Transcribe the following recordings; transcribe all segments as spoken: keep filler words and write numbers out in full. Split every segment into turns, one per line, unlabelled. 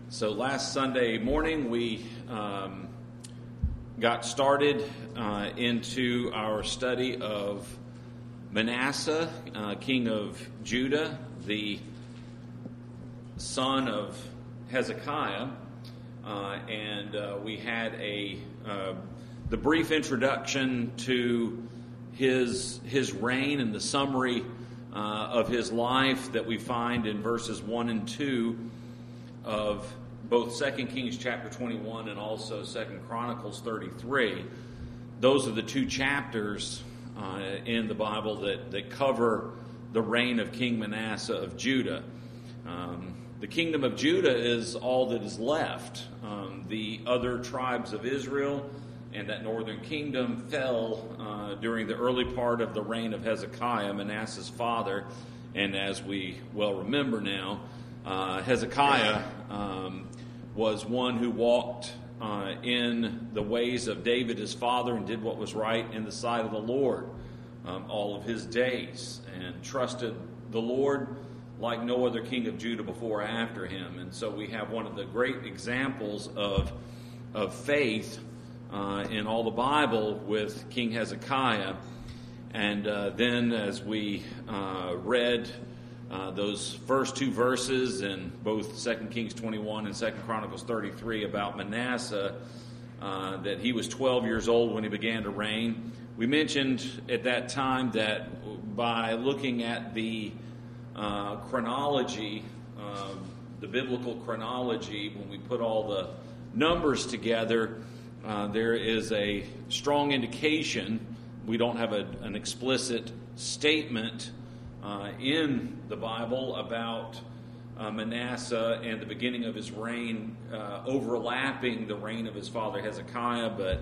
So last Sunday morning we um, got started uh, into our study of Manasseh, uh, king of Judah, the son of Hezekiah, uh, and uh, we had a uh, the brief introduction to his his reign and the summary uh, of his life that we find in verses one and two of both Second Kings chapter twenty-one and also Second Chronicles thirty-three. Those are the two chapters uh, in the Bible that, that cover the reign of King Manasseh of Judah. Um, the kingdom of Judah is all that is left. Um, the other tribes of Israel and that northern kingdom fell uh, during the early part of the reign of Hezekiah, Manasseh's father, and as we well remember now, Uh, Hezekiah um, was one who walked uh, in the ways of David, his father, and did what was right in the sight of the Lord um, all of his days, and trusted the Lord like no other king of Judah before or after him. And so we have one of the great examples of, of faith uh, in all the Bible with King Hezekiah. And uh, then as we uh, read Uh, those first two verses in both Second Kings twenty-one and Second Chronicles thirty-three about Manasseh, uh, that he was twelve years old when he began to reign. We mentioned at that time that by looking at the uh, chronology, uh, the biblical chronology, when we put all the numbers together, uh, there is a strong indication. We don't have a, an explicit statement Uh, in the Bible about uh, Manasseh and the beginning of his reign uh, overlapping the reign of his father Hezekiah, but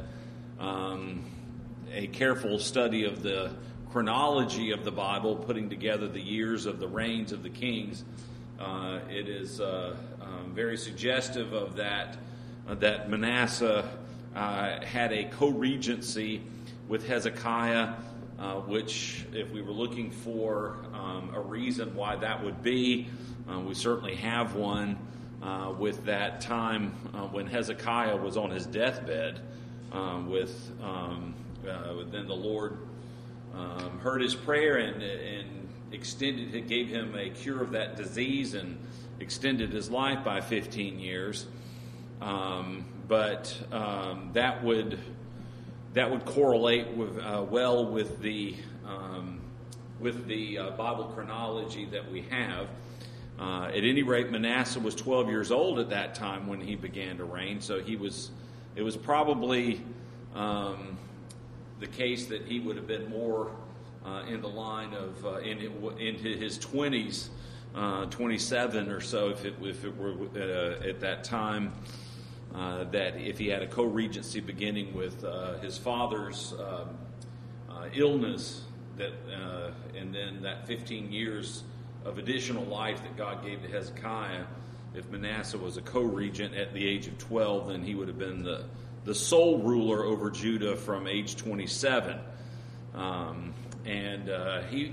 um, a careful study of the chronology of the Bible, putting together the years of the reigns of the kings, uh, it is uh, um, very suggestive of that, uh, that Manasseh uh, had a co-regency with Hezekiah, Uh, which, if we were looking for um, a reason why that would be, uh, we certainly have one uh, with that time uh, when Hezekiah was on his deathbed. Uh, with um, uh, then the Lord um, heard his prayer and, and extended, it gave him a cure of that disease and extended his life by fifteen years. Um, but um, that would. That would correlate with, uh, well with the um, with the uh, Bible chronology that we have. Uh, at any rate, Manasseh was twelve years old at that time when he began to reign, so he was. It was probably um, the case that he would have been more uh, in the line of uh, in into his twenties, uh, twenty-seven or so, if it if it were uh, at that time. Uh, that if he had a co-regency beginning with uh, his father's uh, uh, illness, that uh, and then that fifteen years of additional life that God gave to Hezekiah, if Manasseh was a co-regent at the age of twelve, then he would have been the, the sole ruler over Judah from age twenty-seven. Um, and uh, he...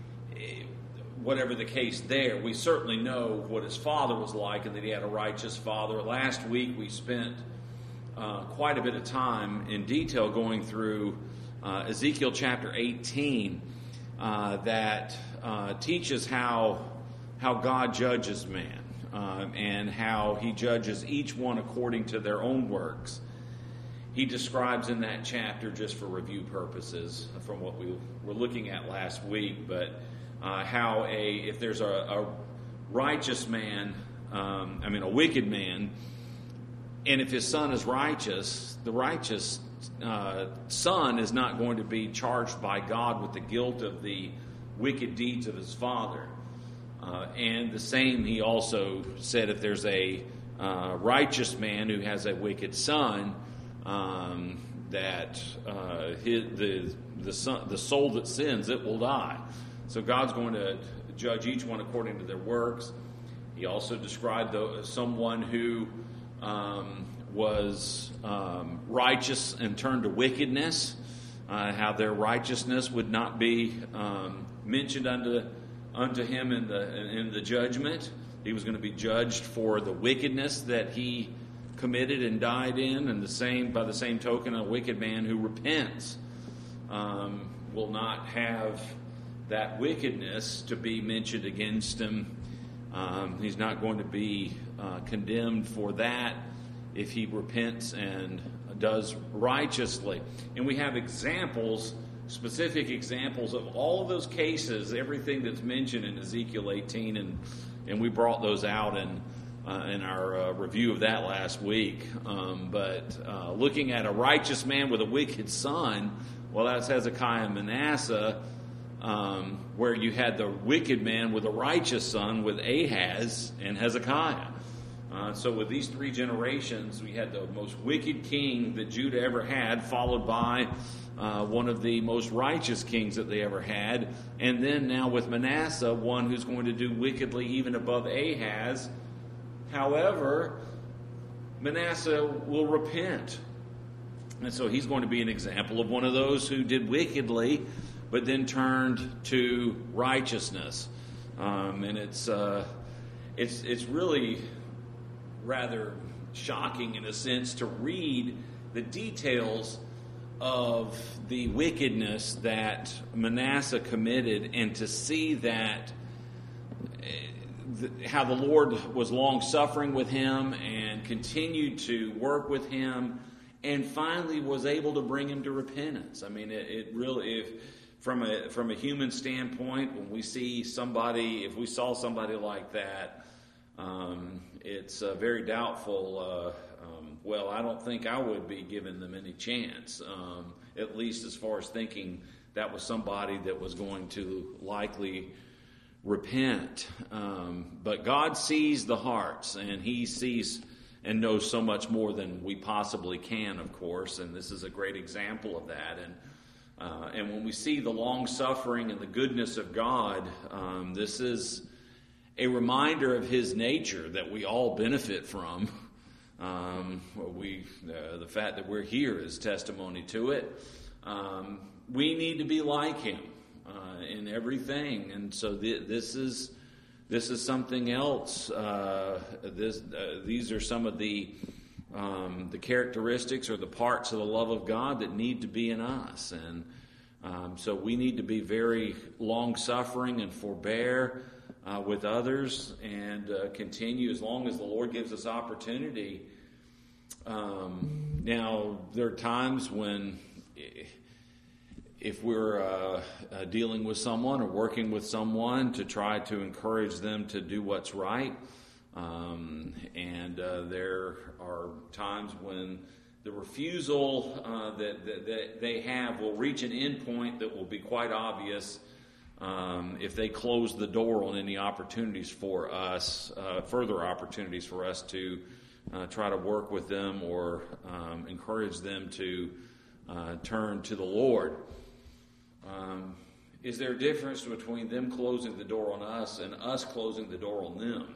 Whatever the case there, we certainly know what his father was like and that he had a righteous father. Last week we spent uh, quite a bit of time in detail going through uh, Ezekiel chapter eighteen uh, that uh, teaches how how God judges man uh, and how he judges each one according to their own works. He describes in that chapter, just for review purposes from what we were looking at last week, but Uh, how a if there's a, a righteous man, um, I mean a wicked man, and if his son is righteous, the righteous uh, son is not going to be charged by God with the guilt of the wicked deeds of his father. Uh, and the same, he also said, if there's a uh, righteous man who has a wicked son, um, that uh, his, the the son, the soul that sins, it will die. So God's going to judge each one according to their works. He also described the, someone who um, was um, righteous and turned to wickedness, uh, how their righteousness would not be um, mentioned unto unto him in the in the judgment, he was going to be judged for the wickedness that he committed and died in, and the same by the same token, a wicked man who repents um, will not have that wickedness to be mentioned against him. Um, he's not going to be uh, condemned for that if he repents and does righteously. And we have examples, specific examples of all of those cases, everything that's mentioned in Ezekiel eighteen, and and we brought those out in uh, in our uh, review of that last week. Um, but uh, looking at a righteous man with a wicked son, well, that's Hezekiah and Manasseh, um, where you had the wicked man with a righteous son with Ahaz and Hezekiah. Uh, so with these three generations, we had the most wicked king that Judah ever had, followed by uh, one of the most righteous kings that they ever had. And then now with Manasseh, one who's going to do wickedly even above Ahaz. However, Manasseh will repent. And so he's going to be an example of one of those who did wickedly, but then turned to righteousness. Um, and it's, uh, it's, it's really rather shocking in a sense to read the details of the wickedness that Manasseh committed, and to see that how the Lord was long suffering with him and continued to work with him, and finally was able to bring him to repentance. I mean, it, it really, if from a from a human standpoint, when we see somebody, if we saw somebody like that, um, it's uh, very doubtful. Uh, um, well, I don't think I would be giving them any chance, um, at least as far as thinking that was somebody that was going to likely repent. Um, but God sees the hearts, and He sees and knows so much more than we possibly can, of course, and this is a great example of that. And uh, and when we see the long suffering and the goodness of God, um, this is a reminder of His nature that we all benefit from. Um, we, uh, the fact that we're here is testimony to it. Um, we need to be like Him uh, in everything, and so th- this is this is something else. Uh, this uh, these are some of the um, the characteristics or the parts of the love of God that need to be in us, and um, so we need to be very long-suffering and forbear Uh, with others, and uh, continue as long as the Lord gives us opportunity. Um, now, there are times when, if we're uh, uh, dealing with someone or working with someone, to try to encourage them to do what's right. Um, and uh, there are times when the refusal uh, that, that, that they have will reach an end point that will be quite obvious. Um, if they close the door on any opportunities for us, uh, further opportunities for us to uh, try to work with them or um, encourage them to uh, turn to the Lord. Um, is there a difference between them closing the door on us and us closing the door on them?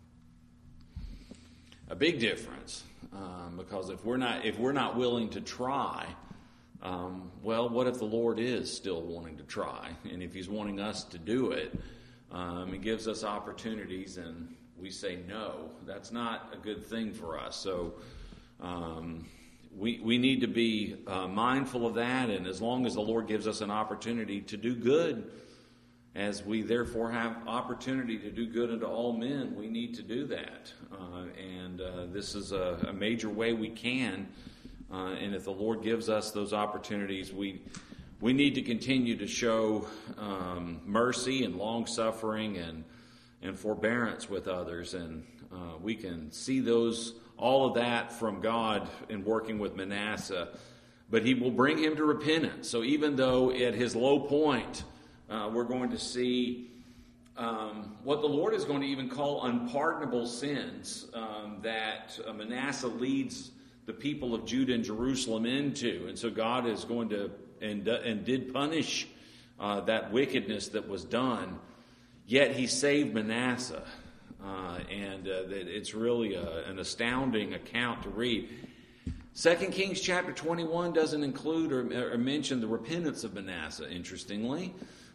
A big difference, um, because if we're not if we're not willing to try, Um, well, what if the Lord is still wanting to try? And if He's wanting us to do it, um, He gives us opportunities and we say no. That's not a good thing for us. So um, we, we need to be uh, mindful of that. And as long as the Lord gives us an opportunity to do good, as we therefore have opportunity to do good unto all men, we need to do that. Uh, and uh, this is a, a major way we can. Uh, and if the Lord gives us those opportunities, we we need to continue to show um, mercy and long-suffering and and forbearance with others. And uh, we can see those all of that from God in working with Manasseh. But He will bring him to repentance. So even though at his low point, uh, we're going to see um, what the Lord is going to even call unpardonable sins um, that uh, Manasseh leads the people of Judah and Jerusalem into. And so God is going to, and, and did punish uh, that wickedness that was done, yet He saved Manasseh. Uh, and uh, it's really a, an astounding account to read. Second Kings chapter twenty-one doesn't include or, or mention the repentance of Manasseh, interestingly.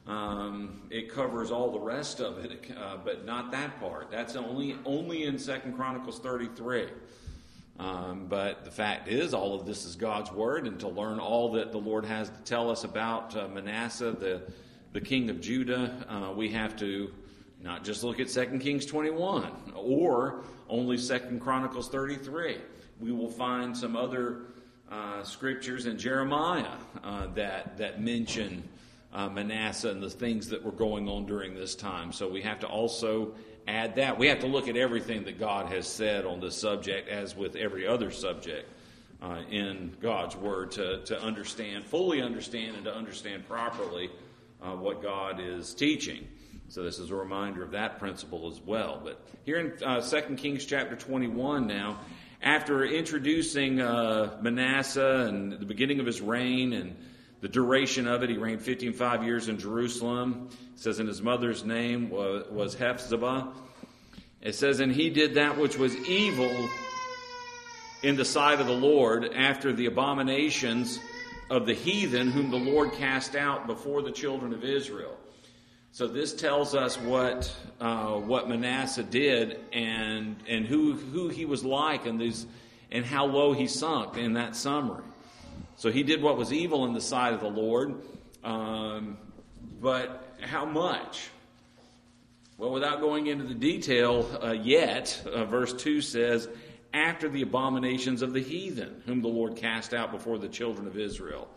Um, it covers all the rest of it, uh, but not that part. That's only only in Second Chronicles thirty-three. Um, but the fact is, all of this is God's word, and to learn all that the Lord has to tell us about uh, Manasseh, the the king of Judah, uh, we have to not just look at Second Kings twenty-one or only Second Chronicles thirty-three. We will find some other uh, scriptures in Jeremiah uh, that that mention uh, Manasseh and the things that were going on during this time. So we have to also add that. We have to look at everything that God has said on this subject, as with every other subject uh, in God's Word, to, to understand, fully understand, and to understand properly uh, what God is teaching. So this is a reminder of that principle as well. But here in uh, Second Kings chapter twenty-one now, after introducing uh, Manasseh and the beginning of his reign and the duration of it, he reigned fifty and five years in Jerusalem. It says, and his mother's name was, was Hephzibah. It says, and he did that which was evil in the sight of the Lord, after the abominations of the heathen, whom the Lord cast out before the children of Israel. So this tells us what uh, what Manasseh did, and and who who he was like, and these and how low he sunk in that summary. So he did what was evil in the sight of the Lord, um, but how much? Well, without going into the detail uh, yet, uh, verse two says, after the abominations of the heathen, whom the Lord cast out before the children of Israel.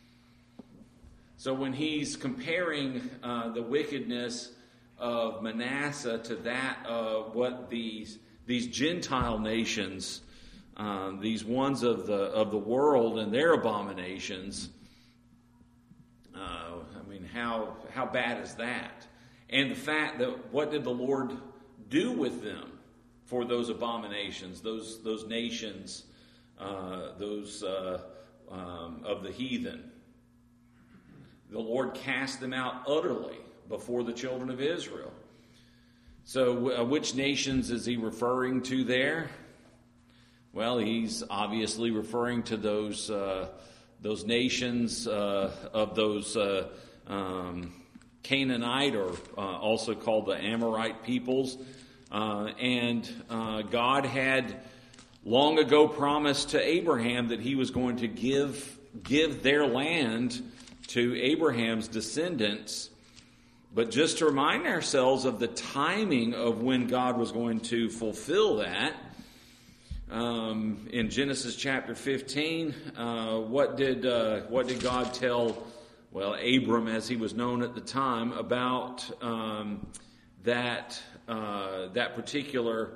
So when he's comparing uh, the wickedness of Manasseh to that of what these these Gentile nations, uh, these ones of the of the world and their abominations, uh, I mean, how how bad is that? And the fact that what did the Lord do with them for those abominations, those those nations, uh, those uh, um, of the heathen? The Lord cast them out utterly before the children of Israel. So uh, which nations is he referring to there? Well, he's obviously referring to those uh, those nations uh, of those uh, um, Canaanite, or uh, also called the Amorite peoples. Uh, and uh, God had long ago promised to Abraham that he was going to give give their land to Abraham's descendants. But just to remind ourselves of the timing of when God was going to fulfill that, um, in Genesis chapter fifteen, uh, what did uh, what did God tell, well, Abram, as he was known at the time, about um, that uh, that particular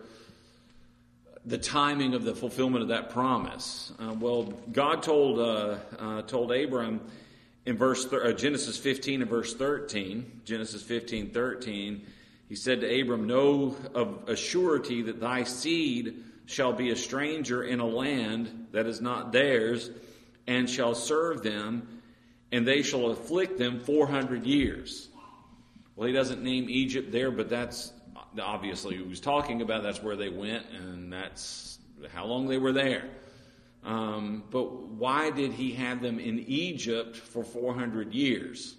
the timing of the fulfillment of that promise? Uh, well, God told uh, uh, told Abram. In verse uh, Genesis fifteen and verse thirteen, Genesis fifteen, thirteen, he said to Abram, know of a surety that thy seed shall be a stranger in a land that is not theirs, and shall serve them, and they shall afflict them four hundred years. Well, he doesn't name Egypt there, but that's obviously he was talking about. That's where they went, and that's how long they were there. Um, but why did he have them in Egypt for four hundred years?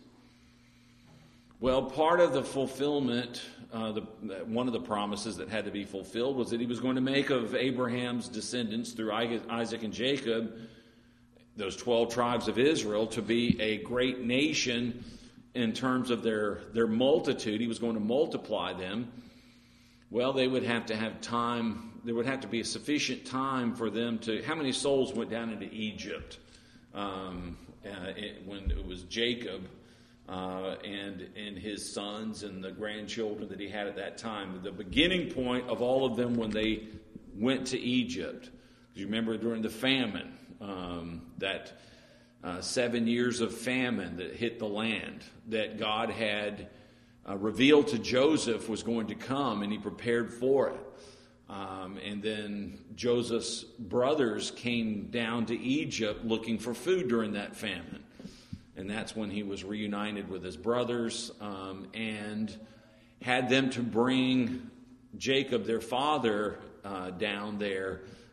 Well, part of the fulfillment, uh, the, one of the promises that had to be fulfilled was that he was going to make of Abraham's descendants through Isaac and Jacob, those twelve tribes of Israel, to be a great nation in terms of their, their multitude. He was going to multiply them. Well, they would have to have time. There would have to be a sufficient time for them to... How many souls went down into Egypt um, uh, it, when it was Jacob uh, and, and his sons and the grandchildren that he had at that time? The beginning point of all of them when they went to Egypt. You remember during the famine, um, that uh, seven years of famine that hit the land, that God had uh, revealed to Joseph was going to come, and he prepared for it. Um, and then Joseph's brothers came down to Egypt looking for food during that famine. And that's when he was reunited with his brothers um, and had them to bring Jacob, their father, uh, down there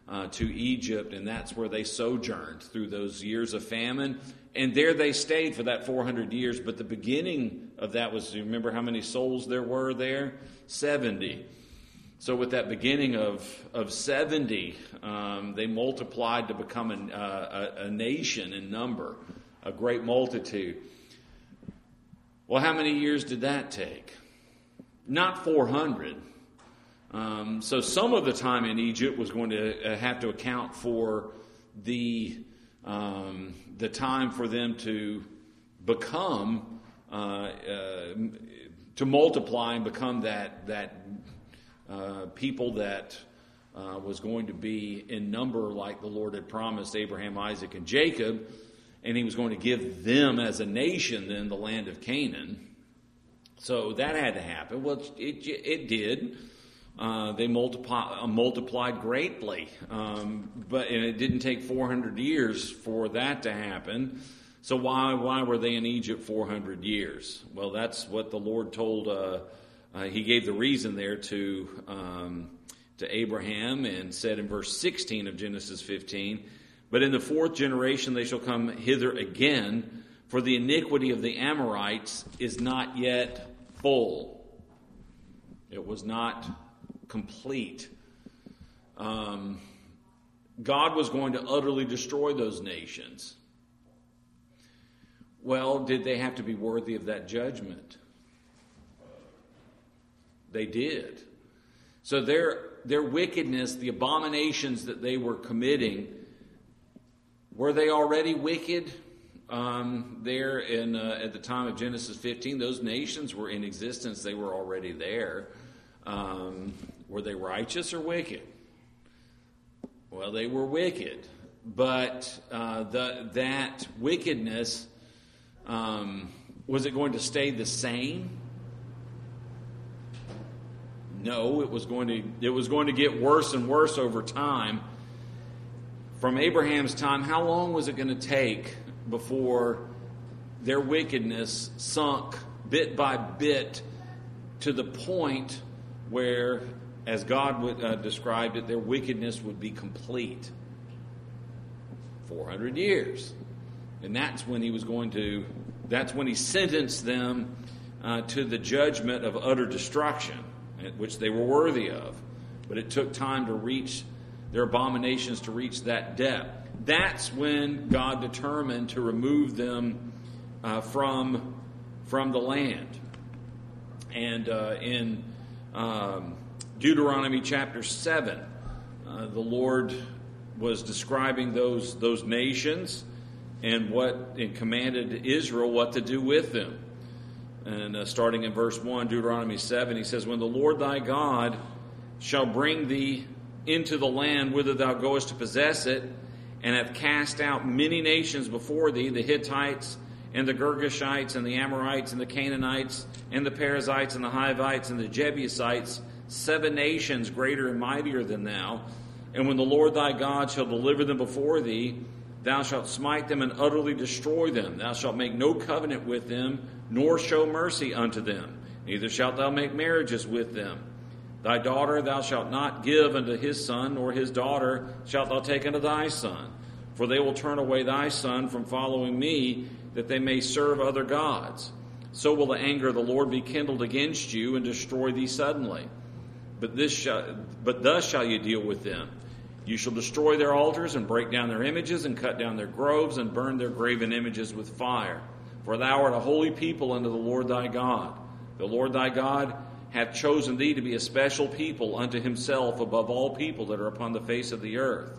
uh, to Egypt, and that's where they sojourned through those years of famine. And there they stayed for that four hundred years. But the beginning of that was, you remember how many souls there were there? seventy. So with that beginning of, of seventy, um, they multiplied to become an, uh, a, a nation in number, a great multitude. Well, how many years did that take? Not four hundred. Um, so some of the time in Egypt was going to have to account for the um, the time for them to become, uh, uh, to multiply and become that that uh, people that uh, was going to be in number like the Lord had promised Abraham, Isaac, and Jacob, and He was going to give them as a nation then the land of Canaan. So that had to happen. Well, it it did. Uh, they multiply, uh, multiplied greatly, um, but and it didn't take four hundred years for that to happen. So why why were they in Egypt four hundred years? Well, that's what the Lord told. Uh, uh, he gave the reason there to um, to Abraham, and said in verse sixteen of Genesis fifteen, "But in the fourth generation they shall come hither again, for the iniquity of the Amorites is not yet full." It was not complete. Um, God was going to utterly destroy those nations. Well, did they have to be worthy of that judgment? They did. So their their wickedness, the abominations that they were committing, were they already wicked? Um, there in uh, at the time of Genesis fifteen, those nations were in existence. They were already there. Um, were they righteous or wicked? Well, they were wicked, but uh, the, that wickedness, um, was it going to stay the same? No, it was going to. It was going to get worse and worse over time. From Abraham's time, how long was it going to take before their wickedness sunk bit by bit to the point where, as God would, uh, described it, their wickedness would be complete? four hundred years. And that's when he was going to, that's when he sentenced them uh, to the judgment of utter destruction, which they were worthy of. But it took time to reach their abominations, to reach that depth. That's when God determined to remove them uh, from, from the land. And uh, in Um, Deuteronomy chapter seven, uh, the Lord was describing those those nations and what and commanded Israel what to do with them. And uh, starting in verse one, Deuteronomy seven, he says, "When the Lord thy God shall bring thee into the land whither thou goest to possess it, and hath cast out many nations before thee, the Hittites, and the Girgashites, and the Amorites, and the Canaanites, and the Perizzites, and the Hivites, and the Jebusites, seven nations greater and mightier than thou. And when the Lord thy God shall deliver them before thee, thou shalt smite them and utterly destroy them. Thou shalt make no covenant with them, nor show mercy unto them. Neither shalt thou make marriages with them. Thy daughter thou shalt not give unto his son, nor his daughter shalt thou take unto thy son. For they will turn away thy son from following me, that they may serve other gods. So will the anger of the Lord be kindled against you, and destroy thee suddenly. But this shall, but thus shall you deal with them. You shall destroy their altars, and break down their images, and cut down their groves, and burn their graven images with fire. For thou art a holy people unto the Lord thy God. The Lord thy God hath chosen thee to be a special people unto himself above all people that are upon the face of the earth."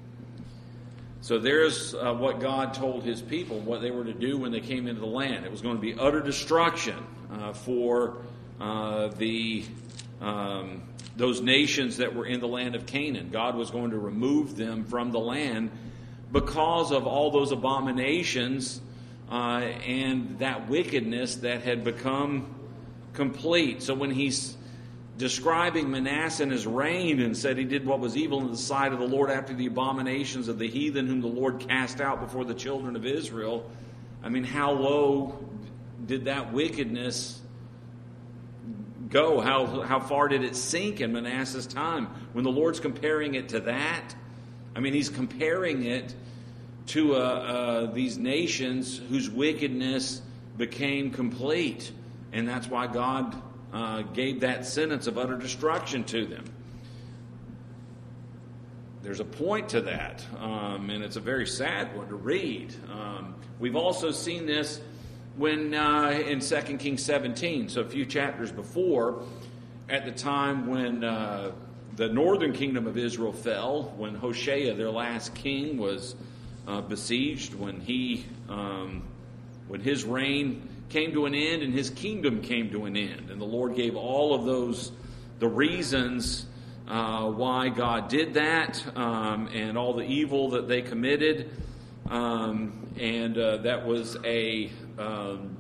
So there's uh, what God told his people, what they were to do when they came into the land. It was going to be utter destruction uh, for uh, the um, those nations that were in the land of Canaan. God was going to remove them from the land because of all those abominations uh, and that wickedness that had become complete. So when he's describing Manasseh and his reign, and said he did what was evil in the sight of the Lord after the abominations of the heathen whom the Lord cast out before the children of Israel, I mean, how low did that wickedness go? How how far did it sink in Manasseh's time? When the Lord's comparing it to that, I mean, he's comparing it to uh, uh, these nations whose wickedness became complete. And that's why God uh, gave that sentence of utter destruction to them. There's a point to that, um, and it's a very sad one to read. Um, we've also seen this when uh, in Second Kings seventeen, so a few chapters before, at the time when uh, the northern kingdom of Israel fell, when Hoshea, their last king, was uh, besieged, when he, um, when his reign came to an end and his kingdom came to an end, and the Lord gave all of those the reasons uh, why God did that, um, and all the evil that they committed, um, and uh, that was a um,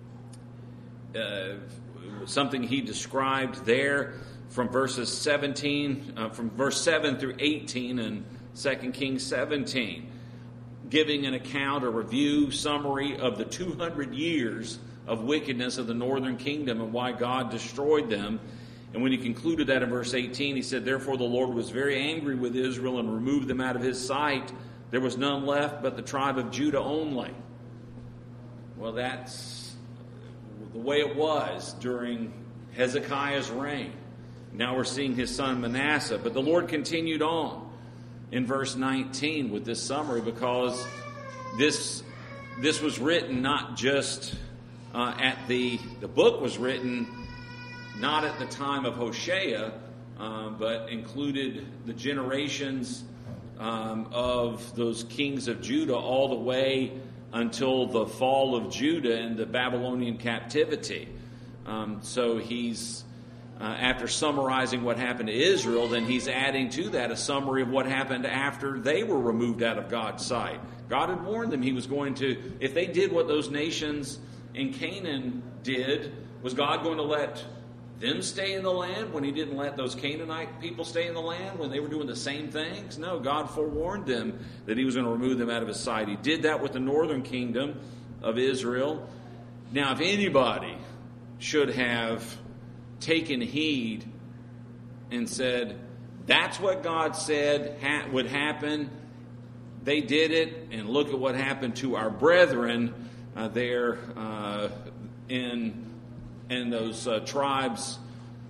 uh, something he described there from verses seventeen, uh, from verse seven through eighteen in Second Kings seventeen, giving an account, a review, summary of the two hundred years of wickedness of the northern kingdom and why God destroyed them. And when he concluded that in verse eighteen, he said, "Therefore the Lord was very angry with Israel and removed them out of his sight. There was none left but the tribe of Judah only." Well, that's the way it was during Hezekiah's reign. Now we're seeing his son Manasseh. But the Lord continued on in verse nineteen with this summary, because this this was written not just uh, at the, the book was written not at the time of Hoshea, uh, but included the generations um, of those kings of Judah all the way until the fall of Judah and the Babylonian captivity. Um, so he's, uh, after summarizing what happened to Israel, then he's adding to that a summary of what happened after they were removed out of God's sight. God had warned them he was going to, if they did what those nations in Canaan did, was God going to let them stay in the land when he didn't let those Canaanite people stay in the land when they were doing the same things? No, God forewarned them that he was going to remove them out of his sight. He did that with the northern kingdom of Israel. Now, if anybody should have taken heed and said, that's what God said ha- would happen, they did it, and look at what happened to our brethren uh, there uh, in and those uh, tribes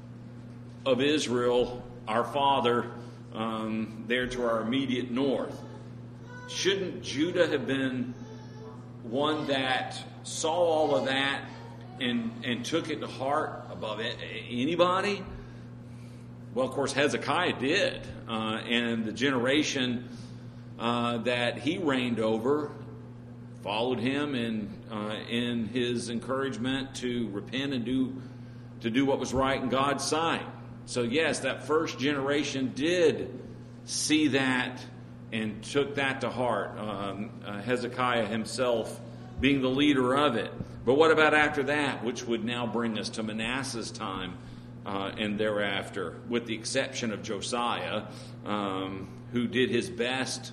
of Israel, our father, um, there to our immediate north. Shouldn't Judah have been one that saw all of that and, and took it to heart above it, anybody? Well, of course, Hezekiah did. Uh, and the generation uh, that he reigned over followed him in uh, in his encouragement to repent and do to do what was right in God's sight. So yes, that first generation did see that and took that to heart. Um, uh, Hezekiah himself being the leader of it. But what about after that, which would now bring us to Manasseh's time uh, and thereafter, with the exception of Josiah, um, who did his best.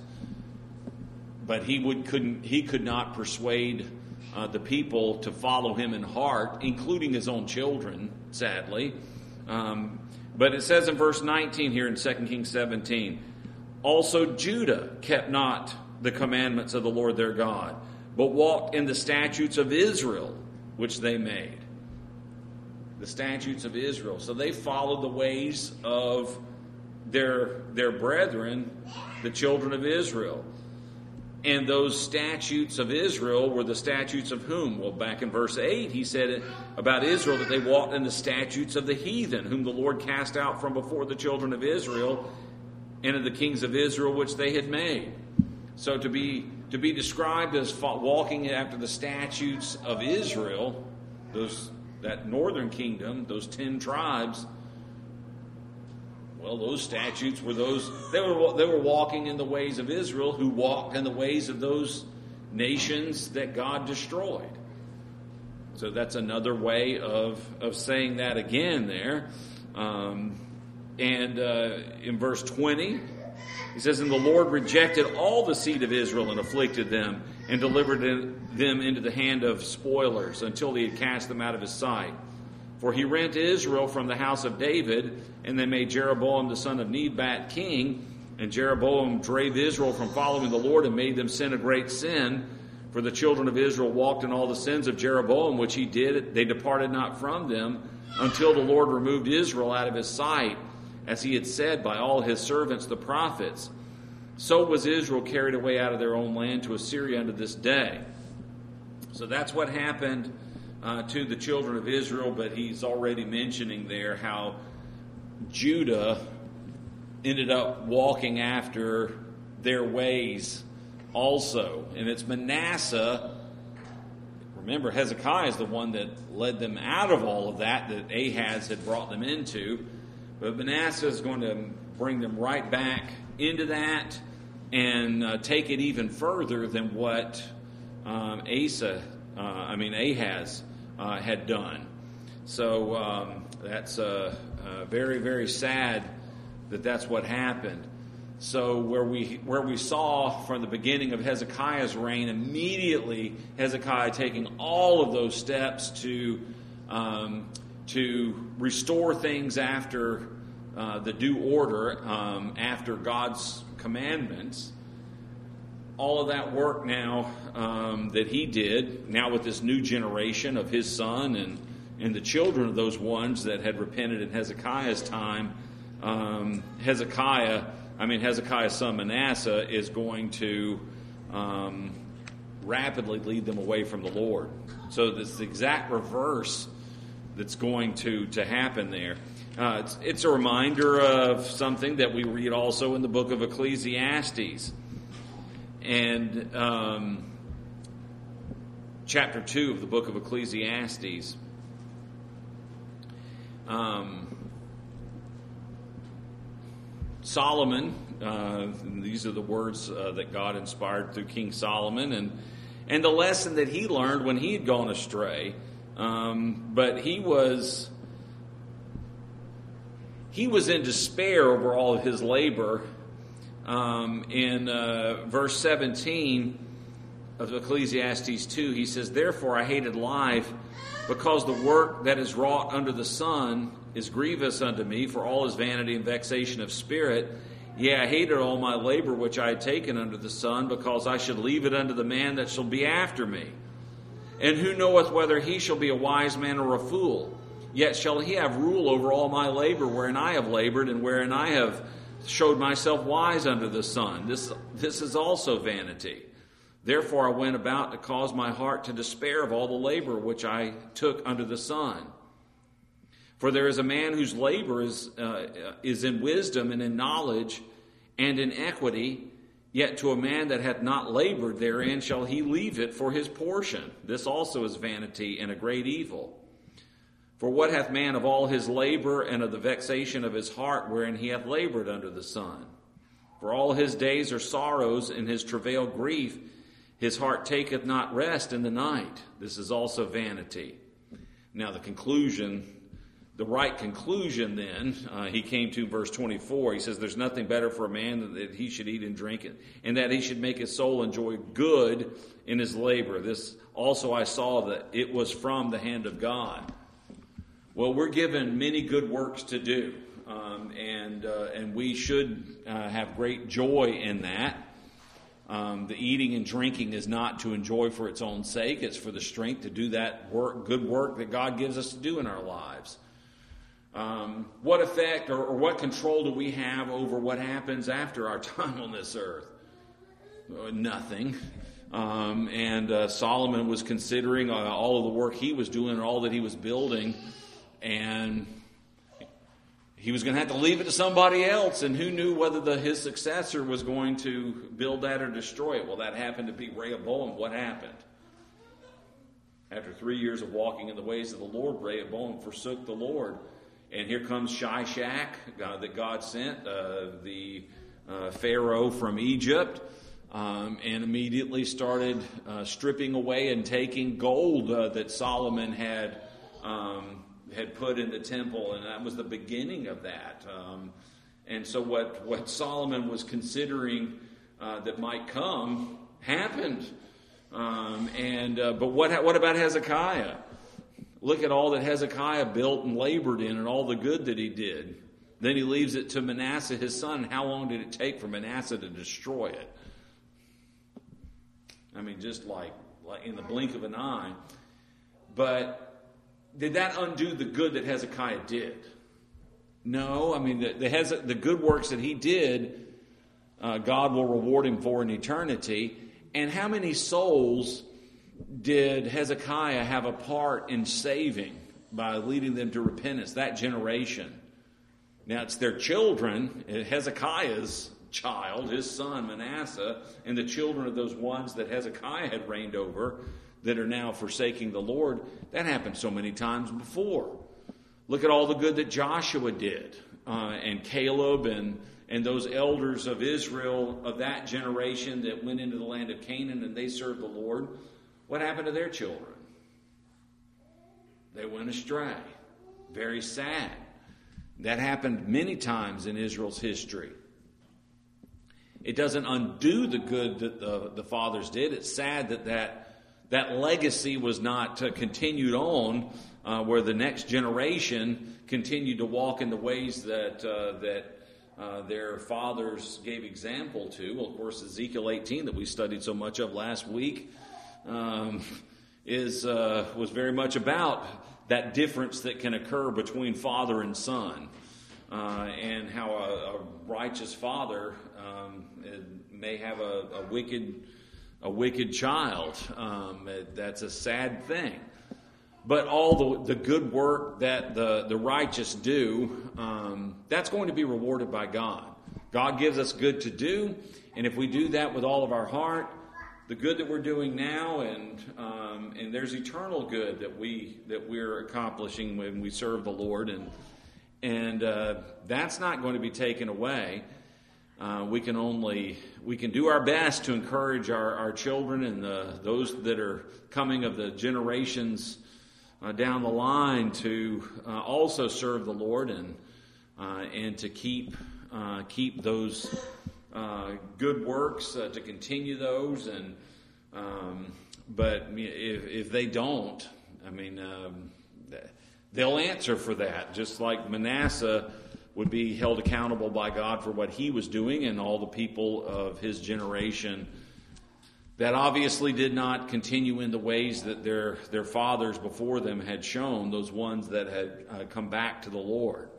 But he would couldn't he could not persuade uh, the people to follow him in heart, including his own children, sadly. Um, but it says in verse nineteen here in Second Kings seventeen, also Judah kept not the commandments of the Lord their God, but walked in the statutes of Israel, which they made. The statutes of Israel. So they followed the ways of their their brethren, the children of Israel. And those statutes of Israel were the statutes of whom? Well, back in verse eight, he said about Israel that they walked in the statutes of the heathen, whom the Lord cast out from before the children of Israel, and of the kings of Israel which they had made. So to be to be described as walking after the statutes of Israel, those that northern kingdom, those ten tribes, well, those statutes were those, they were they were walking in the ways of Israel, who walked in the ways of those nations that God destroyed. So that's another way of, of saying that again there. Um, and uh, in verse twenty, he says, "And the Lord rejected all the seed of Israel and afflicted them and delivered them into the hand of spoilers until he had cast them out of his sight. For he rent Israel from the house of David, and they made Jeroboam the son of Nebat king, And Jeroboam drave Israel from following the Lord and made them sin a great sin. For the children of Israel walked in all the sins of Jeroboam, which he did. They departed not from them until the Lord removed Israel out of his sight, as he had said by all his servants the prophets. So was Israel carried away out of their own land to Assyria unto this day. So that's what happened uh, to the children of Israel, but he's already mentioning there how Judah ended up walking after their ways also. And it's Manasseh. Remember, Hezekiah is the one that led them out of all of that that Ahaz had brought them into. But Manasseh is going to bring them right back into that and uh, take it even further than what um, Asa, uh, I mean Ahaz, uh, had done. So um, that's uh, uh, very, very sad that that's what happened. So where we where we saw from the beginning of Hezekiah's reign, immediately Hezekiah taking all of those steps to um, to restore things after uh, the due order, um, after God's commandments. All of that work now um, that he did, now with this new generation of his son and, and the children of those ones that had repented in Hezekiah's time, um, Hezekiah, I mean Hezekiah's son Manasseh is going to um, rapidly lead them away from the Lord. So it's the exact reverse that's going to, to happen there. Uh, it's, it's a reminder of something that we read also in the book of Ecclesiastes. And um, chapter two of the book of Ecclesiastes. Um, Solomon, uh, these are the words uh, that God inspired through King Solomon, and and the lesson that he learned when he had gone astray. Um, but he was he was in despair over all of his labor. Um, in uh, verse seventeen of Ecclesiastes two, he says, "Therefore I hated life, because the work that is wrought under the sun is grievous unto me, for all is vanity and vexation of spirit. Yea, I hated all my labor which I had taken under the sun, because I should leave it unto the man that shall be after me. And who knoweth whether he shall be a wise man or a fool? Yet shall he have rule over all my labor, wherein I have labored, and wherein I have showed myself wise under the sun. This, this is also vanity. Therefore I went about to cause my heart to despair of all the labor which I took under the sun. For there is a man whose labor is, uh, is in wisdom and in knowledge and in equity, yet to a man that hath not labored therein shall he leave it for his portion. This also is vanity and a great evil. For what hath man of all his labor and of the vexation of his heart wherein he hath labored under the sun? For all his days are sorrows, and his travail grief. His heart taketh not rest in the night. This is also vanity." Now the conclusion, the right conclusion then, uh, he came to verse twenty-four. He says, "There's nothing better for a man than that he should eat and drink it, and that he should make his soul enjoy good in his labor. This also I saw that it was from the hand of God." Well, we're given many good works to do, um, and uh, and we should uh, have great joy in that. Um, the eating and drinking is not to enjoy for its own sake. It's for the strength to do that work, good work that God gives us to do in our lives. Um, what effect or, or what control do we have over what happens after our time on this earth? Uh, nothing. Um, and uh, Solomon was considering uh, all of the work he was doing and all that he was building, and he was going to have to leave it to somebody else, and who knew whether the, his successor was going to build that or destroy it. Well, that happened to be Rehoboam. What happened? After three years of walking in the ways of the Lord, Rehoboam forsook the Lord. And here comes Shishak, uh, that God sent, uh, the uh, Pharaoh from Egypt, um, and immediately started uh, stripping away and taking gold uh, that Solomon had um had put in the temple, and that was the beginning of that. Um, and so what, what Solomon was considering uh, that might come happened. Um, and uh, but what what about Hezekiah? Look at all that Hezekiah built and labored in and all the good that he did. Then he leaves it to Manasseh, his son. How long did it take for Manasseh to destroy it? I mean, just like, like in the blink of an eye. But did that undo the good that Hezekiah did? No. I mean, the, the, Hez- the good works that he did, uh, God will reward him for in eternity. And how many souls did Hezekiah have a part in saving by leading them to repentance? That generation. Now, it's their children, Hezekiah's child, his son Manasseh, and the children of those ones that Hezekiah had reigned over that are now forsaking the Lord. That happened so many times before. Look at all the good that Joshua did, uh, and Caleb and, and those elders of Israel of that generation that went into the land of Canaan and they served the Lord. What happened to their children? They went astray. Very sad. That happened many times in Israel's history. It doesn't undo the good that the, the fathers did. It's sad that that, that legacy was not uh, continued on, uh, where the next generation continued to walk in the ways that uh, that uh, their fathers gave example to. Well, of course, Ezekiel eighteen that we studied so much of last week um, is uh, was very much about that difference that can occur between father and son, uh, and how a, a righteous father um, may have a, a wicked, a wicked child. Um, that's a sad thing. But all the, the good work that the, the righteous do, um, that's going to be rewarded by God. God gives us good to do, and if we do that with all of our heart, the good that we're doing now, and um, and there's eternal good that we that we're accomplishing when we serve the Lord, and and uh, that's not going to be taken away. Uh, we can only we can do our best to encourage our, our children and the, those that are coming of the generations uh, down the line to uh, also serve the Lord and uh, and to keep uh, keep those. Uh, good works, uh, to continue those, and um, but if, if they don't, I mean, um, they'll answer for that, just like Manasseh would be held accountable by God for what he was doing, and all the people of his generation that obviously did not continue in the ways that their their fathers before them had shown, those ones that had uh, come back to the Lord.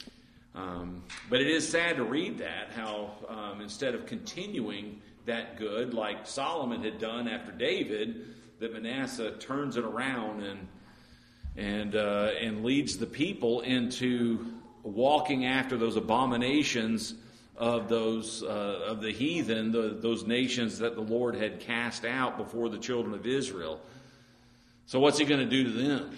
Um, but it is sad to read that, how um, instead of continuing that good like Solomon had done after David, that Manasseh turns it around and and uh, and leads the people into walking after those abominations of those uh, of the heathen, the, those nations that the Lord had cast out before the children of Israel. So what's he going to do to them?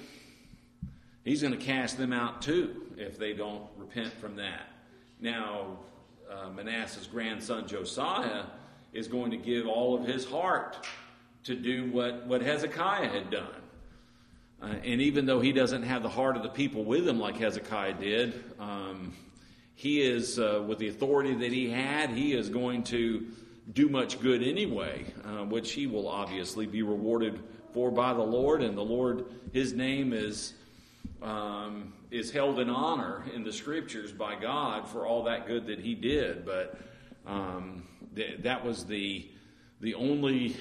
He's going to cast them out too if they don't repent from that. Now, uh, Manasseh's grandson Josiah is going to give all of his heart to do what, what Hezekiah had done. Uh, and even though he doesn't have the heart of the people with him like Hezekiah did, um, he is, uh, with the authority that he had, he is going to do much good anyway, uh, which he will obviously be rewarded for by the Lord. And the Lord, his name is... Um, is held in honor in the scriptures by God for all that good that he did. But um, th- that was the the only.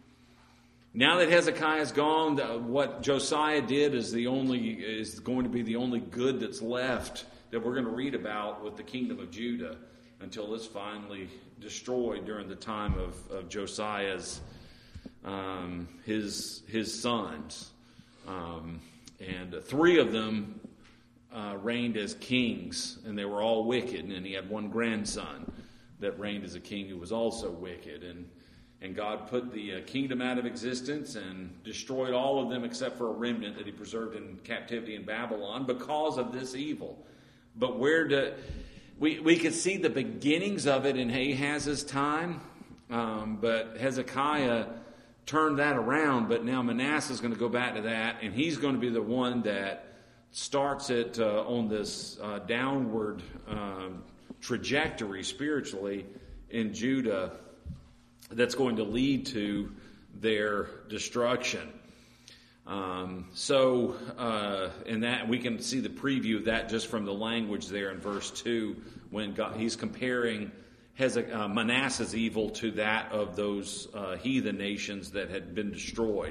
Now that Hezekiah's gone, the, what Josiah did is the only is going to be the only good that's left that we're going to read about with the kingdom of Judah until it's finally destroyed during the time of, of Josiah's um, his his sons. Um, And three of them uh, reigned as kings, and they were all wicked. And he had one grandson that reigned as a king who was also wicked. And and God put the uh, kingdom out of existence and destroyed all of them except for a remnant that he preserved in captivity in Babylon because of this evil. But where do we we could see the beginnings of it in Ahaz's time, um, but Hezekiah turned that around, but now Manasseh is going to go back to that, and he's going to be the one that starts it uh, on this uh, downward um, trajectory spiritually in Judah that's going to lead to their destruction. Um, so, uh, in that, we can see the preview of that just from the language there in verse two, when God, he's comparing Hezekiah, uh, Manasseh's evil to that of those uh, heathen nations that had been destroyed.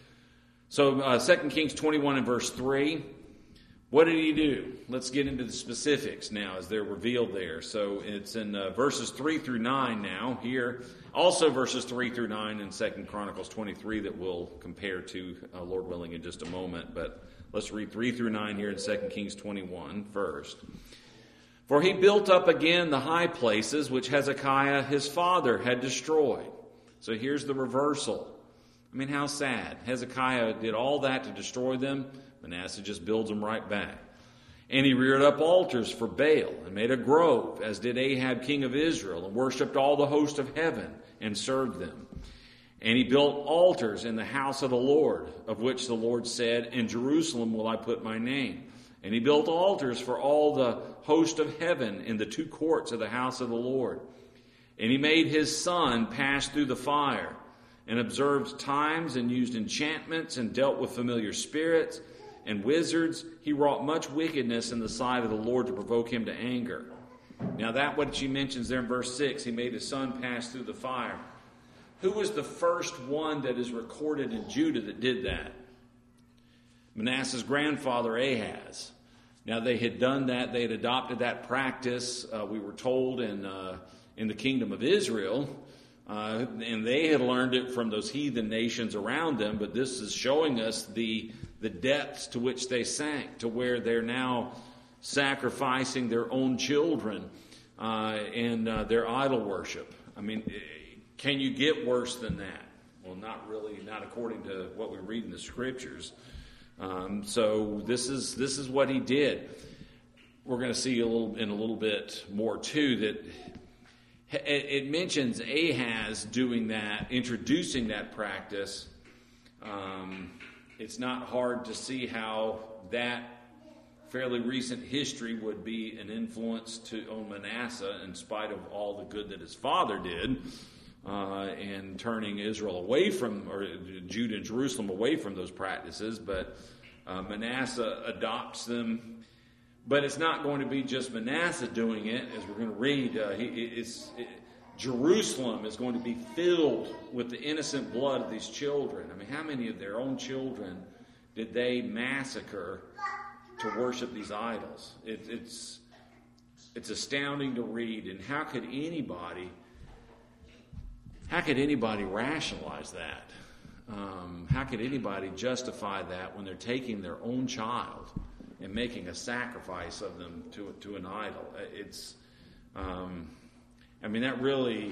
So, uh, Second Kings twenty-one and verse three, what did he do? Let's get into the specifics now as they're revealed there. So, it's in uh, verses three through nine now here. Also verses three through nine in Second Chronicles twenty-three that we'll compare to, uh, Lord willing, in just a moment. But let's read three through nine here in Second Kings twenty-one first. For he built up again the high places which Hezekiah his father had destroyed. So here's the reversal. I mean, how sad. Hezekiah did all that to destroy them. Manasseh just builds them right back. And he reared up altars for Baal and made a grove, as did Ahab king of Israel, and worshipped all the host of heaven and served them. And he built altars in the house of the Lord, of which the Lord said, in Jerusalem will I put my name. And he built altars for all the host of heaven in the two courts of the house of the Lord. And he made his son pass through the fire, and observed times, and used enchantments, and dealt with familiar spirits and wizards. He wrought much wickedness in the sight of the Lord to provoke him to anger. Now that what she mentions there in verse six, he made his son pass through the fire. Who was the first one that is recorded in Judah that did that? Manasseh's grandfather Ahaz. Now they had done that, they had adopted that practice, uh, we were told in, uh, in the kingdom of Israel. Uh, and they had learned it from those heathen nations around them, but this is showing us the the depths to which they sank, to where they're now sacrificing their own children uh, in uh, their idol worship. I mean, can you get worse than that? Well, not really, not according to what we read in the scriptures. Um, so this is this is what he did. We're going to see a little in a little bit more too that. It mentions Ahaz doing that, introducing that practice. Um, it's not hard to see how that fairly recent history would be an influence to on Manasseh, in spite of all the good that his father did, uh, in turning Israel away from, or Judah and Jerusalem away from those practices. But uh, Manasseh adopts them. But it's not going to be just Manasseh doing it, as we're going to read. Uh, he, it's, it, Jerusalem is going to be filled with the innocent blood of these children. I mean, how many of their own children did they massacre to worship these idols? It, it's it's astounding to read. And how could anybody, how could anybody rationalize that? Um, how could anybody justify that when they're taking their own child and making a sacrifice of them to to an idol? It's, um, I mean, that really,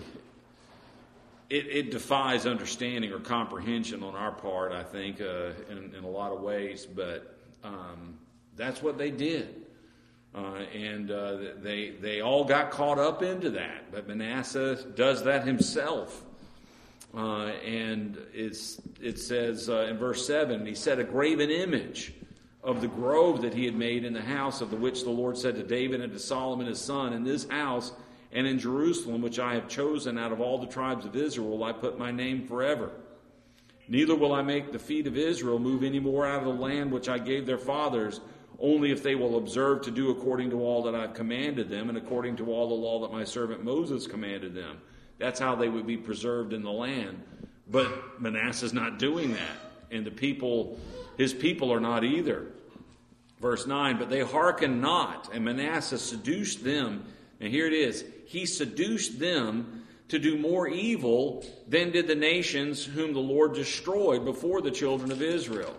it, it defies understanding or comprehension on our part, I think, uh, in, in a lot of ways. But um, that's what they did. Uh, and uh, they they all got caught up into that. But Manasseh does that himself. Uh, and it's it says uh, in verse seven, he set a graven image of the grove that he had made in the house, of the which the Lord said to David and to Solomon his son, in this house and in Jerusalem, which I have chosen out of all the tribes of Israel, will I put my name forever. Neither will I make the feet of Israel move any more out of the land which I gave their fathers, only if they will observe to do according to all that I've commanded them, and according to all the law that my servant Moses commanded them. That's how they would be preserved in the land. But Manasseh's not doing that. And the people, his people are not either. Verse nine, but they hearkened not, and Manasseh seduced them. And here it is. He seduced them to do more evil than did the nations whom the Lord destroyed before the children of Israel.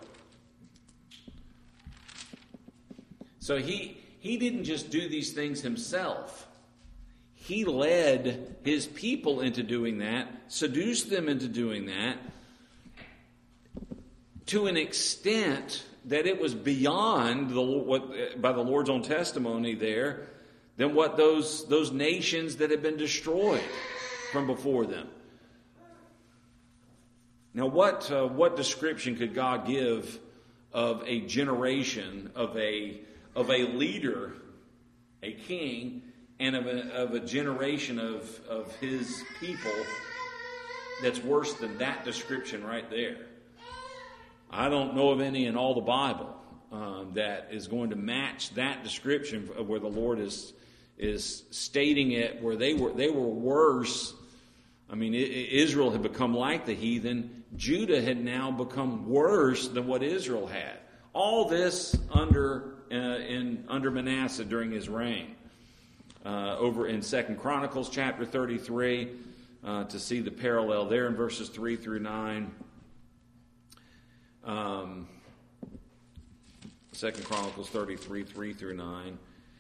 So he, he didn't just do these things himself. He led his people into doing that, seduced them into doing that, to an extent that it was beyond the what by the Lord's own testimony there than what those those nations that had been destroyed from before them. Now, what uh, what description could God give of a generation, of a of a leader, a king, and of a, of a generation of of his people that's worse than that description right there? I don't know of any in all the Bible um, that is going to match that description of where the Lord is is stating it, where they were they were worse. I mean, Israel had become like the heathen. Judah had now become worse than what Israel had. All this under uh, in under Manasseh during his reign. Uh, over in Second Chronicles chapter thirty-three, uh, to see the parallel there in verses three through nine. Um, Second Chronicles thirty-three, three through nine.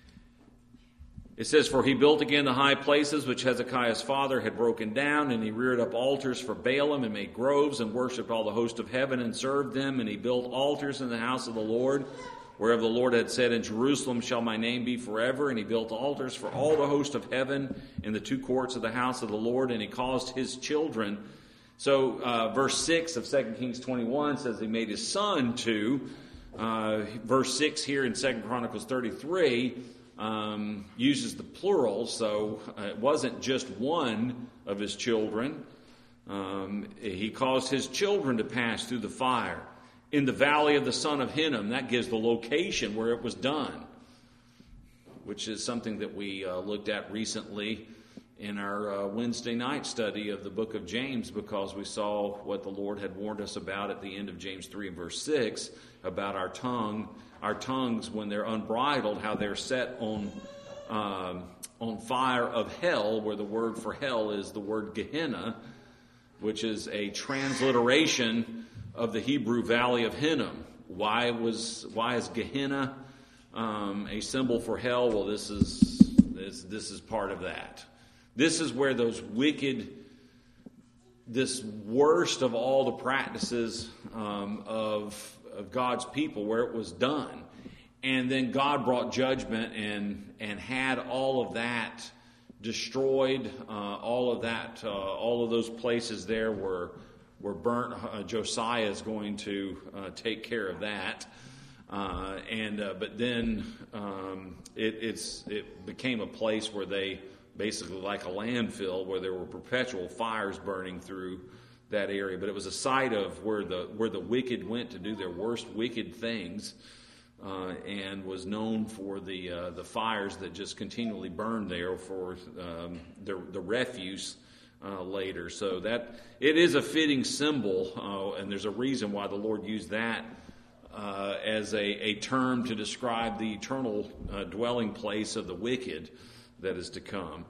It says, "For he built again the high places which Hezekiah's father had broken down, and he reared up altars for Baalim, and made groves, and worshipped all the host of heaven, and served them. And he built altars in the house of the Lord, whereof the Lord had said, In Jerusalem shall my name be forever. And he built altars for all the host of heaven in the two courts of the house of the Lord, and he caused his children." So uh, verse six of Second Kings twenty-one says he made his son to. Uh, verse six here in Second Chronicles thirty-three um, uses the plural, so uh, it wasn't just one of his children. Um, he caused his children to pass through the fire in the valley of the son of Hinnom. That gives the location where it was done, which is something that we uh, looked at recently in our uh, Wednesday night study of the book of James, because we saw what the Lord had warned us about at the end of James three and verse six about our tongue, our tongues when they're unbridled, how they're set on um, on fire of hell, where the word for hell is the word Gehenna, which is a transliteration of the Hebrew valley of Hinnom. Why was why is Gehenna um, a symbol for hell? Well, this is this this is part of that. This is where those wicked, this worst of all the practices um, of, of God's people, where it was done. And then God brought judgment and, and had all of that destroyed. Uh, all of that, uh, all of those places there were, were burnt. Uh, Josiah is going to uh, take care of that. Uh, and uh, but then um, it, it's, it became a place where they, basically like a landfill, where there were perpetual fires burning through that area. But it was a site of where the where the wicked went to do their worst wicked things, uh, and was known for the uh, the fires that just continually burned there for um, the the refuse uh, later. So that it is a fitting symbol, uh, and there's a reason why the Lord used that uh, as a, a term to describe the eternal uh, dwelling place of the wicked that is to come.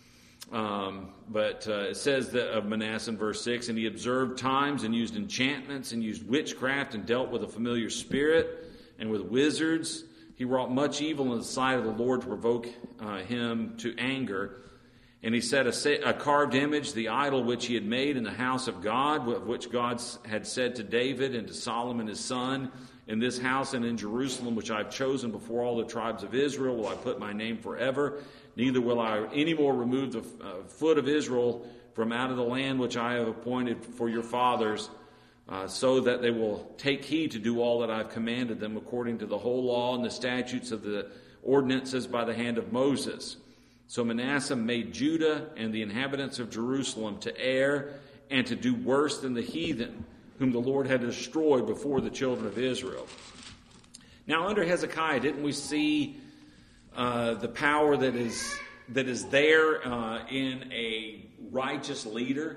Um, but uh, it says that of Manasseh in verse six, "And he observed times and used enchantments and used witchcraft and dealt with a familiar spirit and with wizards. He wrought much evil in the sight of the Lord to provoke uh, him to anger. And he set a, a carved image, the idol which he had made in the house of God, of which God had said to David and to Solomon his son, In this house and in Jerusalem, which I have chosen before all the tribes of Israel, will I put my name forever. Neither will I any more remove the uh, foot of Israel from out of the land which I have appointed for your fathers, uh, so that they will take heed to do all that I have commanded them, according to the whole law and the statutes of the ordinances by the hand of Moses." So Manasseh made Judah and the inhabitants of Jerusalem to err and to do worse than the heathen, whom the Lord had destroyed before the children of Israel. Now, under Hezekiah, didn't we see uh, the power that is that is there uh, in a righteous leader?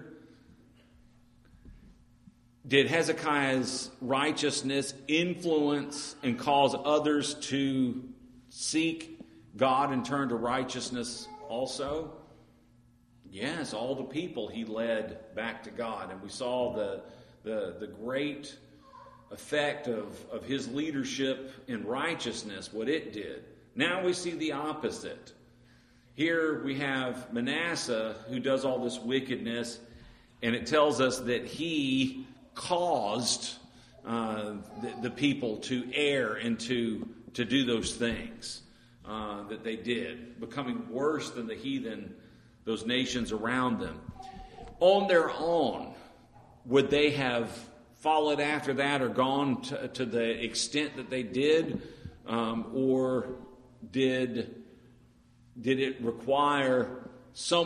Did Hezekiah's righteousness influence and cause others to seek God and turn to righteousness also? Yes, all the people he led back to God. And we saw the the, the great effect of, of his leadership in righteousness, what it did. Now we see the opposite. Here we have Manasseh, who does all this wickedness, and it tells us that he caused uh, the, the people to err and to, to do those things uh, that they did, becoming worse than the heathen, those nations around them. On their own, would they have followed after that or gone to, to the extent that they did? Um, or did, did it require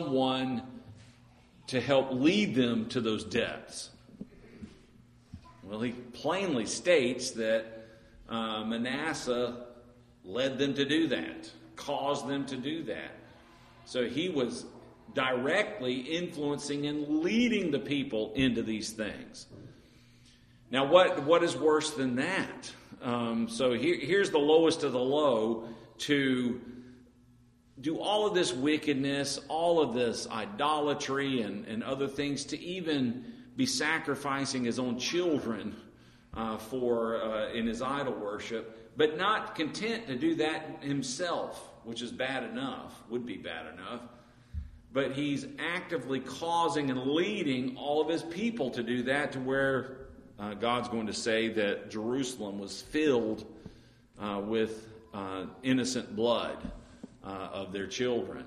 someone to help lead them to those depths? Well, he plainly states that uh, Manasseh led them to do that, caused them to do that. So he was directly influencing and leading the people into these things. Now, what, what is worse than that? Um, so here, here's the lowest of the low, to do all of this wickedness, all of this idolatry and, and other things, to even be sacrificing his own children uh, for uh, in his idol worship, but not content to do that himself, which is bad enough, would be bad enough. But he's actively causing and leading all of his people to do that, to where uh, God's going to say that Jerusalem was filled uh, with uh, innocent blood uh, of their children.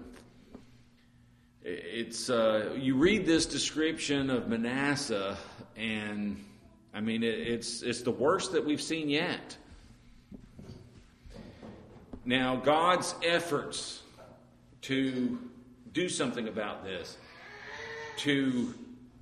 It's uh, you read this description of Manasseh, and I mean it, it's it's the worst that we've seen yet. Now, God's efforts to do something about this, to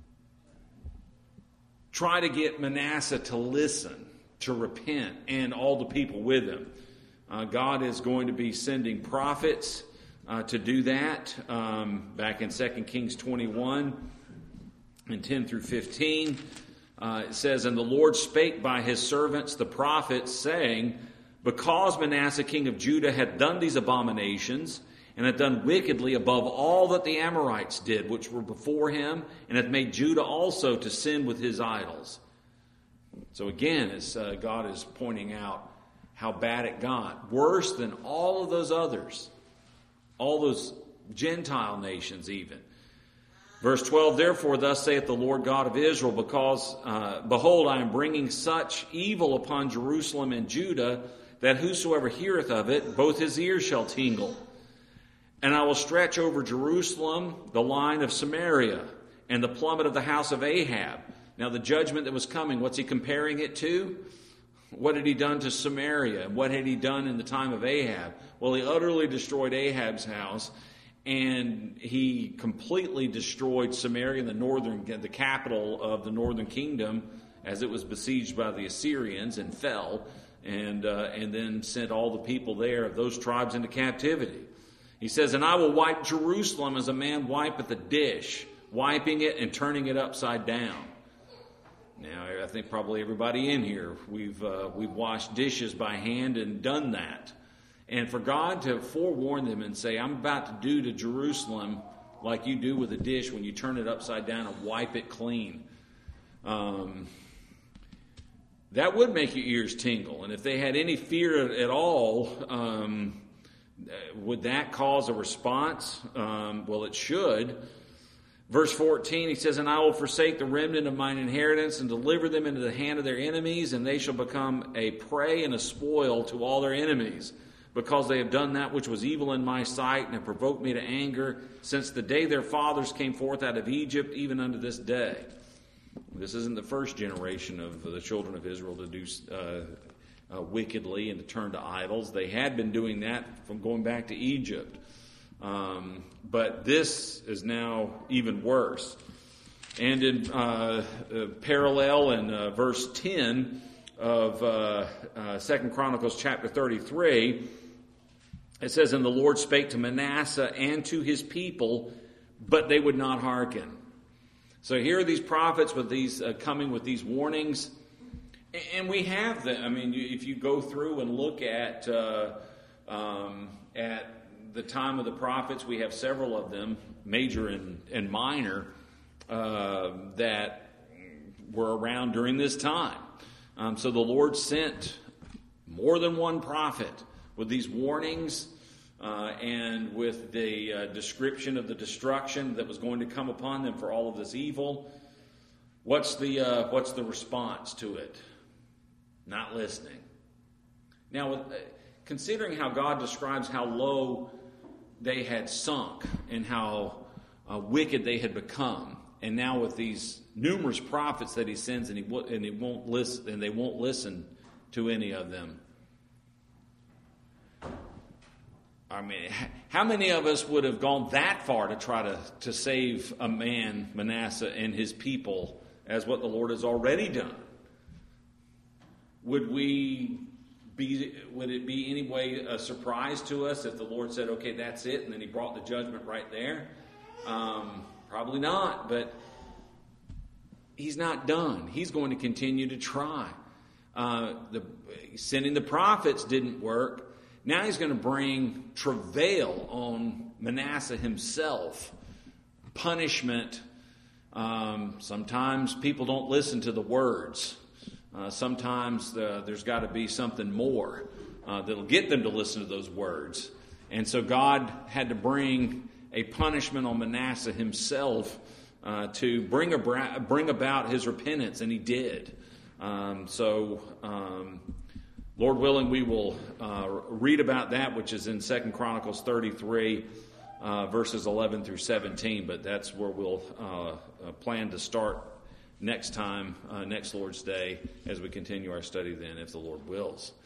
try to get Manasseh to listen, to repent, and all the people with him. Uh, God is going to be sending prophets uh, to do that. Um, back in Second Kings twenty-one and ten through fifteen, uh, it says, "And the Lord spake by his servants the prophets, saying, Because Manasseh king of Judah had done these abominations, and had done wickedly above all that the Amorites did, which were before him, and hath made Judah also to sin with his idols." So again, as uh, God is pointing out how bad it got, worse than all of those others, all those Gentile nations even. Verse twelve, "Therefore thus saith the Lord God of Israel, because, uh, behold, I am bringing such evil upon Jerusalem and Judah, that whosoever heareth of it, both his ears shall tingle. And I will stretch over Jerusalem the line of Samaria, and the plummet of the house of Ahab." Now the judgment that was coming, what's he comparing it to? What had he done to Samaria? What had he done in the time of Ahab? Well, he utterly destroyed Ahab's house, and he completely destroyed Samaria, the northern, the capital of the northern kingdom, as it was besieged by the Assyrians and fell, and uh, and then sent all the people there of those tribes into captivity. He says, "And I will wipe Jerusalem as a man wipeth a dish, wiping it and turning it upside down." Now, I think probably everybody in here, we've uh, we've washed dishes by hand and done that. And for God to forewarn them and say, "I'm about to do to Jerusalem like you do with a dish when you turn it upside down and wipe it clean," um, that would make your ears tingle. And if they had any fear at all, um, would that cause a response? Um, well, it should. Verse fourteen, he says, "And I will forsake the remnant of mine inheritance, and deliver them into the hand of their enemies, and they shall become a prey and a spoil to all their enemies, because they have done that which was evil in my sight, and have provoked me to anger, since the day their fathers came forth out of Egypt, even unto this day." This isn't the first generation of the children of Israel to do uh, uh, wickedly and to turn to idols. They had been doing that from going back to Egypt. Um, but this is now even worse. And in uh, uh, parallel in uh, verse ten of uh, uh, Second Chronicles chapter thirty-three, it says, "And the Lord spake to Manasseh and to his people, but they would not hearken." So here are these prophets with these uh, coming with these warnings, and we have them. I mean, if you go through and look at uh, um, at the time of the prophets, we have several of them, major and, and minor, uh, that were around during this time. Um, so the Lord sent more than one prophet with these warnings uh, and with the uh, description of the destruction that was going to come upon them for all of this evil. What's the uh, what's the response to it? Not listening. Now, with, uh, considering how God describes how low they had sunk and how uh, wicked they had become, and now with these numerous prophets that he sends, and he w- and he won't listen, and they won't listen to any of them. I mean, how many of us would have gone that far to try to, to save a man, Manasseh, and his people, as what the Lord has already done? would we be? Would it be any way a surprise to us if the Lord said, "Okay, that's it," and then He brought the judgment right there? Um, probably not. But He's not done. He's going to continue to try. Uh, the sending the prophets didn't work. Now He's going to bring travail on Manasseh himself, punishment. Um, sometimes people don't listen to the words. Uh, sometimes the, there's got to be something more uh, that'll get them to listen to those words. And so God had to bring a punishment on Manasseh himself uh, to bring, a, bring about his repentance, and he did. Um, so, um, Lord willing, we will uh, read about that, which is in Second Chronicles thirty-three, uh, verses eleven through seventeen. But that's where we'll uh, plan to start next time, uh, next Lord's Day, as we continue our study then, if the Lord wills.